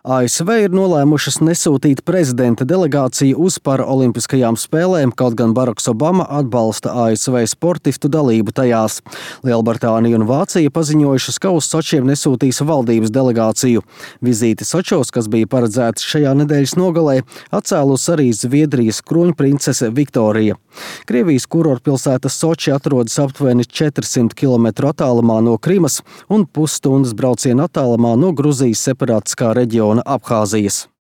ASV ir nolēmušas nesūtīt prezidenta delegāciju uz paraolimpiskajām spēlēm, kaut gan Baraks Obama atbalsta ASV sportistu dalību tajās. Lielbritānija un Vācija paziņojušas, ka uz Sočiem nesūtīs valdības delegāciju. Vizīti Sočos, kas bija paredzēta šajā nedēļas nogalē, atcēlus arī Zviedrijas kroņprincese Viktorija. Krievijas kurortpilsēta Soči atrodas aptuveni 400 km attālumā no Krimas un pusstundas brauciena attālumā no Gruzijas separātiskā reģiona Abhāzijas.